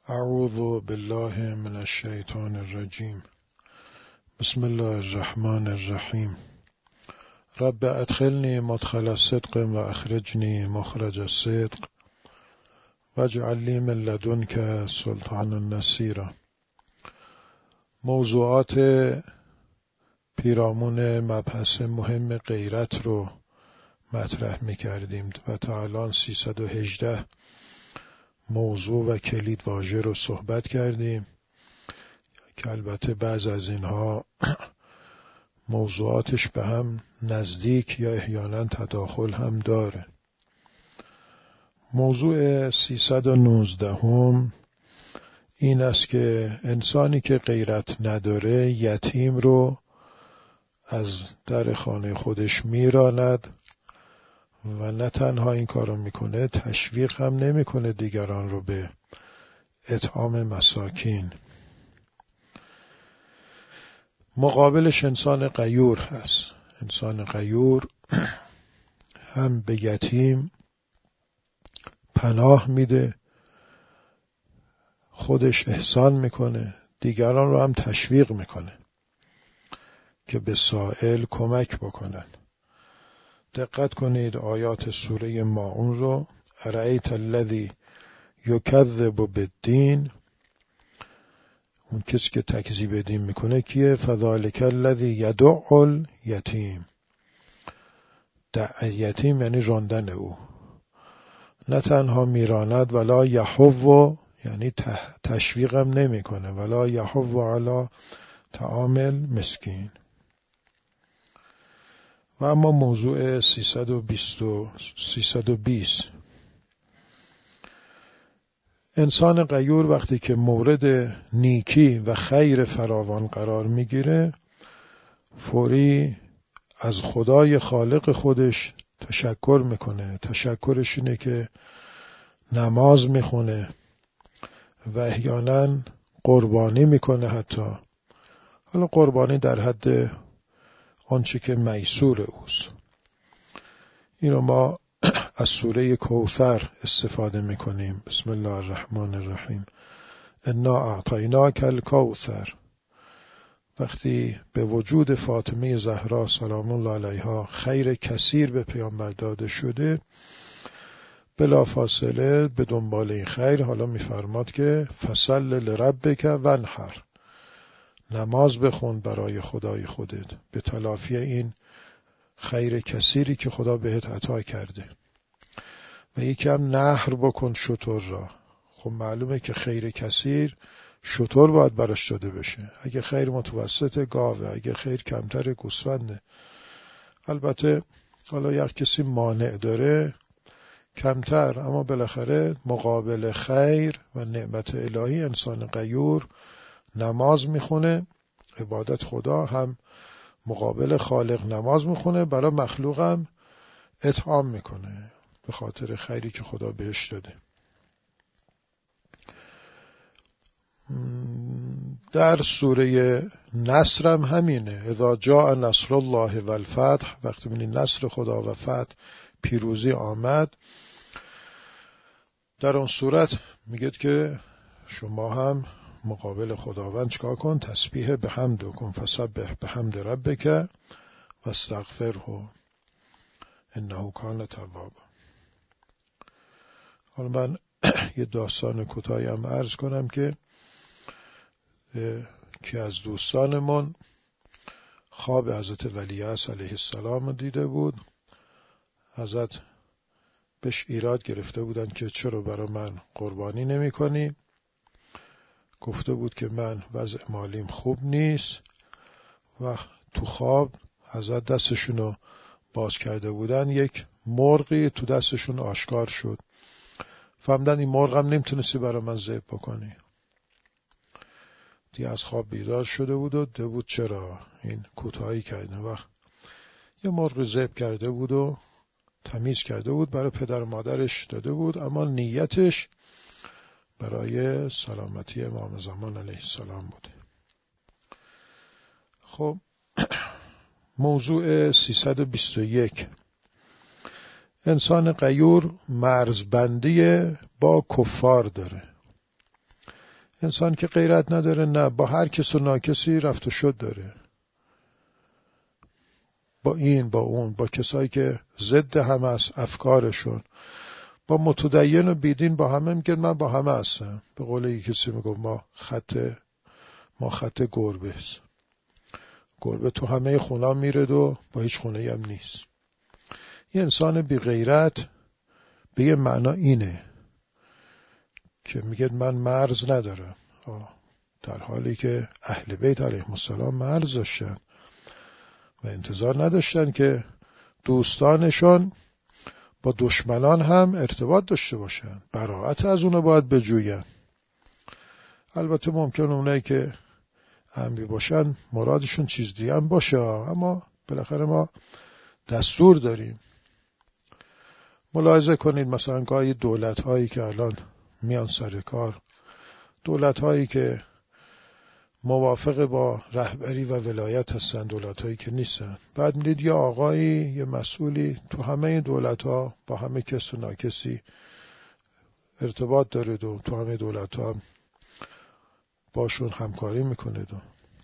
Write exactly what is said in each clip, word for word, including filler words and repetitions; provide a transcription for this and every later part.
اعوذ بالله من الشیطان الرجیم. بسم الله الرحمن الرحیم. رب ادخلنی مدخل صدق و اخرجنی مخرج الصدق واجعل لی من لدنک سلطانا نصیرا. موضوعات پیرامون مبحث مهم غیرت رو مطرح می کردیم و تا الان سیصد و هجده موضوع و کلید واژه رو صحبت کردیم که البته بعض از اینها موضوعاتش به هم نزدیک یا احیانا تداخل هم داره. موضوع سیصد و نوزده هم این است که انسانی که غیرت نداره یتیم رو از در خانه خودش میراند و نه تنها این کارو میکنه، تشویق هم نمیکنه دیگران رو به اطعام مساکین. مقابلش انسان غیور هست. انسان غیور هم به یتیم پناه میده، خودش احسان میکنه، دیگران رو هم تشویق میکنه که به سائل کمک بکنن. دقت کنید آیات سوره ماعون رو. ارأیت الذی یکذب بالدین، اون کسی که تکذیب دین میکنه کیه؟ فذلک الذی یدع الیتیم. دع یتیم یعنی راندن او، نه تنها میراند ولا یحض یعنی تشویقم نمیکنه، ولا یحض علی طعام المسکین. و اما موضوع سیصد و بیست، انسان غیور وقتی که مورد نیکی و خیر فراوان قرار میگیره فوری از خدای خالق خودش تشکر میکنه. تشکرش اینه که نماز میخونه و احیانا قربانی میکنه. حتی حالا قربانی در حد آنچه که میسور اوست. اینو ما از سوره کوثر استفاده میکنیم. بسم الله الرحمن الرحیم. انا اعطیناک الکوثر. وقتی به وجود فاطمه زهرا سلام الله علیها خیر کثیر به پیامبر داده شده، بلافاصله به دنبال این خیر حالا میفرماد که فصل لربک وانحر، نماز بخون برای خدای خودت به تلافی این خیر کثیری که خدا بهت عطا کرده. و یکی هم نحر بکن شتر را. خب معلومه که خیر کثیر شتر باید براش داده بشه. اگه خیر متوسط گاوه، اگه خیر کمتر گوسفنده. البته حالا یک کسی مانع داره کمتر، اما بالاخره مقابل خیر و نعمت الهی انسان غیور نماز میخونه، عبادت خدا، هم مقابل خالق نماز میخونه، برای مخلوق هم اطعام میکنه به خاطر خیری که خدا بهش داده. در سوره نصر هم همینه. اذا جاء نصر الله والفتح، وقتی ببینید نصر خدا و فتح، پیروزی آمد، در اون صورت میگید که شما هم مقابل خداوند چکار کن؟ تسبیح به حمد کن. فسبح به حمد ربک و استغفره انه کان توابا. حالا من یه داستان کوتاهی هم عرض کنم که که از دوستانمون خواب حضرت ولیعصر علیه السلام دیده بود. حضرت بهش ایراد گرفته بودن که چرا برای من قربانی نمی کنی؟ گفته بود که من وضع مالیم خوب نیست. و تو خواب حضرت دستشونو باز کرده بودن، یک مرغی تو دستشون آشکار شد. فهمدن این مرغ هم نمیتونستی برای من ذبح بکنی. دیگه از خواب بیدار شده بود و ده بود چرا این کوتاهی کرده. وقت یه مرغ ذبح کرده بود و تمیز کرده بود، برای پدر و مادرش داده بود، اما نیتش برای سلامتی امام زمان علیه السلام بود. خب موضوع سیصد و بیست و یک، انسان غیور مرزبندی با کفار داره. انسان که غیرت نداره نه، با هر کس و ناکسی رفت و شد داره، با این با اون، با کسایی که ضد هم است افکارشون، با متدین و بیدین، با همه میگه من با همه هستم. به قول یک کسی میگه ما خط ما خط گربه است. گربه تو همه خونه میره و با هیچ خونه هم نیست. یه انسان بی غیرت به یه معنا اینه که میگه من مرز ندارم، در حالی که اهل بیت علیهم السلام مرز داشتن و انتظار نداشتن که دوستانشون با دشمنان هم ارتباط داشته باشن، براءت از اونو باید بجوین. البته ممکن اونایی که امری باشن مرادشون چیز دیگه هم باشه، اما بالاخره ما دستور داریم. ملاحظه کنید مثلا گاهی دولت هایی که الان میان سر کار، دولت هایی که موافق با رهبری و ولایت هستن، دولت هایی که نیستن، بعد میدید یه آقایی یه مسئولی تو همه این دولت ها با همه کس و ناکسی ارتباط داره و تو همه دولت ها باشون همکاری میکنه دو.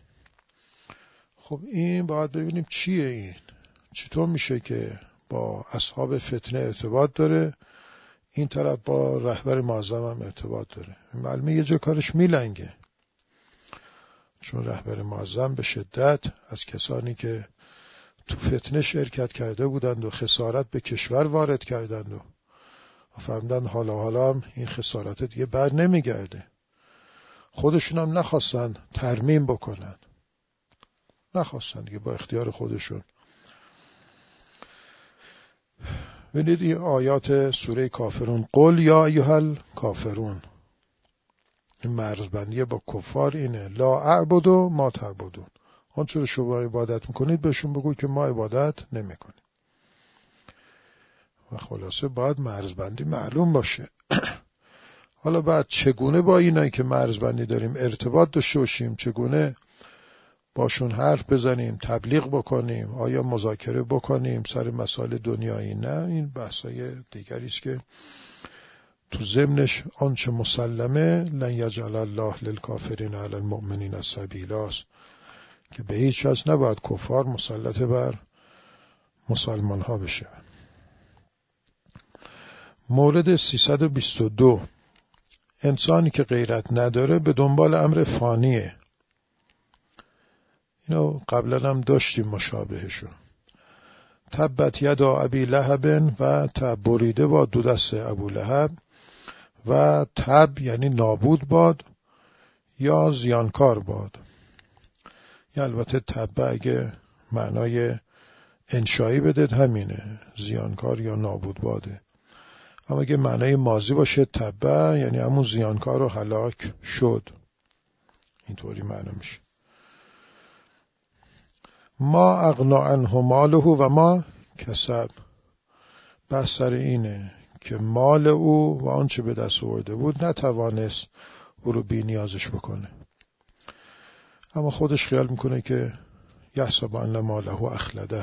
خب این باید ببینیم چیه این، چطور میشه که با اصحاب فتنه ارتباط داره، این طرف با رهبر معظم هم ارتباط داره. معلومه یه جا کارش میلنگه، چون رهبر معظم به شدت از کسانی که تو فتنه شرکت کرده بودند و خسارت به کشور وارد کردند و فهمیدن حالا حالا هم این خسارت دیگه بر نمیگرده، خودشون هم نخواستن ترمیم بکنن، نخواستن دیگه، با اختیار خودشون. ببینید این آیات سوره کافرون، قل یا ایها الکافرون، این مرزبندی با کفار اینه، لا اعبد ما تعبدون، آنچه رو شما عبادت میکنید بهشون بگو که ما عبادت نمیکنیم. و خلاصه باید مرزبندی معلوم باشه. حالا بعد چگونه با اینایی که مرزبندی داریم ارتباط داشته باشیم، چگونه باشون حرف بزنیم، تبلیغ بکنیم، آیا مذاکره بکنیم سر مسائل دنیایی؟ نه، این بحثای دیگری است که تو ضمنش آنچه مسلمه لن یجعل الله للکافرین علی المؤمنین سبیلا است که به هیچ وجه نباید کفار مسلط بر مسلمان ها بشه. مورد سیصد و بیست و دو، انسانی که غیرت نداره به دنبال امر فانیه. اینو قبلا هم داشتیم مشابهشو. تبت یدا ابی لهب و تب، بریده باد دو دست ابو لهب، و تب یعنی نابود باد یا زیانکار باد. یا البته تب اگه معنای انشایی بدید همینه، زیانکار یا نابود باده. اما اگه معنای ماضی باشه تب یعنی همون زیانکار و هلاک شد، اینطوری معنی میشه. ما اغنا عنه ماله و ما کسب، بس سر اینه که مال او و آنچه به دست آورده بود نتوانست او رو بی نیازش بکنه، اما خودش خیال میکنه که یحسب ان ماله اخلده.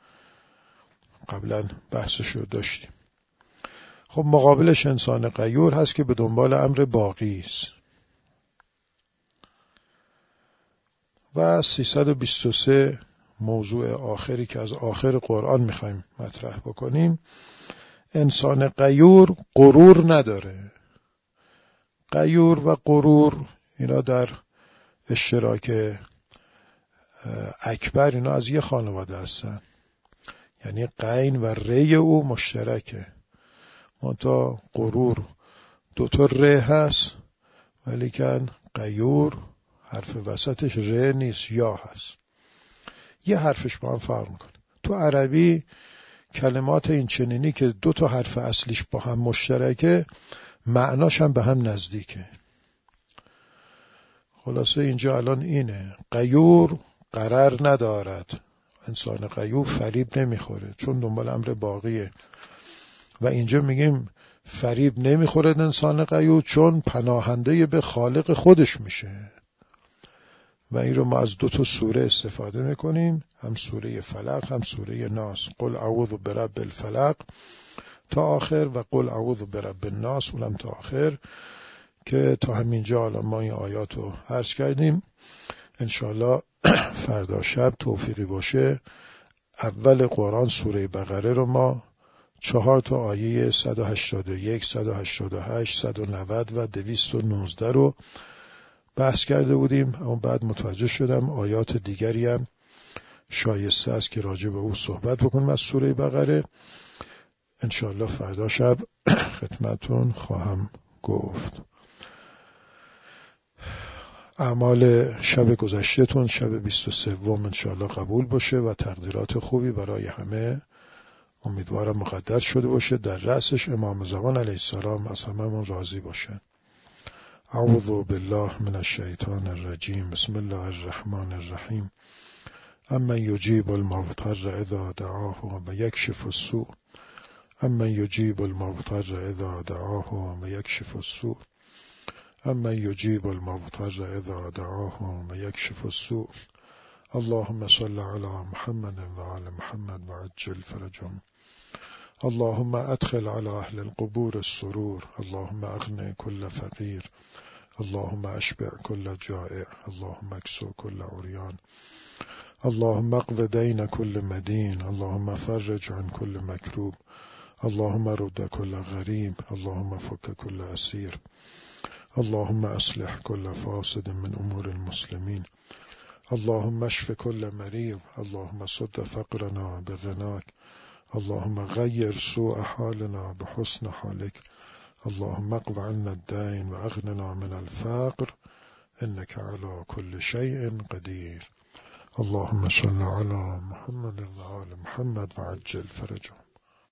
قبلا بحثش رو داشتیم. خب مقابلش انسان غیور هست که به دنبال امر باقی است. و سیصد و بیست و سه، موضوع آخری که از آخر قرآن میخوایم مطرح بکنیم، انسان غیور غرور نداره. غیور و غرور اینا در اشتراک اکبر اینا از یه خانواده هستن، یعنی قین و ری او مشترکه، منتها غرور دوتا ره هست ولیکن غیور حرف وسطش ره نیست، یا هست، یه حرفش با هم فرق میکنه. تو عربی کلمات این چنینی که دو تا حرف اصلیش با هم مشترکه معناش هم به هم نزدیکه. خلاصه اینجا الان اینه، غیور قرار ندارد، انسان غیور فریب نمیخوره چون دنبال امر باقیه. و اینجا میگیم فریب نمیخوره انسان غیور چون پناهنده به خالق خودش میشه. و این رو ما از دو تا سوره استفاده میکنیم، هم سوره فلق هم سوره ناس. قل اعوذ برب الفلق تا آخر و قل اعوذ برب الناس اونم تا آخر، که تا همینجا الان ما این آیات رو عرض کردیم. انشاءالله فردا شب توفیقی باشه اول قرآن سوره بقره رو ما چهار تا آیه صد و هشتاد و یک، صد و هشتاد و هشت، صد و نود و دویست و نوزده رو بحث کرده بودیم، اما بعد متوجه شدم آیات دیگری هم شایسته است که راجع به او صحبت بکنیم از سوره بقره. انشاءالله فردا شب خدمتون خواهم گفت. اعمال شب گذشتهتون شب بیست و سوم انشاءالله قبول باشه و تقدیرات خوبی برای همه امیدوارم مقدر شده باشه. در رأسش امام زمان علیه السلام از هممون راضی باشه. اعوذ بالله من الشیطان الرجیم. بسم الله الرحمن الرحیم. اما یجیب المضطر اذا دعاه و یکشف السوء اما یجیب المضطر اذا دعاه و یکشف السوء اما یجیب المضطر اذا دعاه و یکشف السوء. اللهم صل على محمد و آل محمد و عجل فرجهم. اللهم ادخل على اهل القبور السرور. اللهم اغني كل فقير. اللهم اشبع كل جائع. اللهم اكسو كل عريان. اللهم اقض دين كل مدين. اللهم فرج عن كل مكروب. اللهم رد كل غريب. اللهم فك كل اسير. اللهم اصلح كل فاسد من امور المسلمين. اللهم اشف كل مريض. اللهم سد فقرنا بغناك. اللهم غير سوء حالنا بحسن حالك. اللهم اقض عنا الدين واغننا من الفقر انك على كل شيء قدير. اللهم صل على محمد وآل محمد وعجل فرجهم.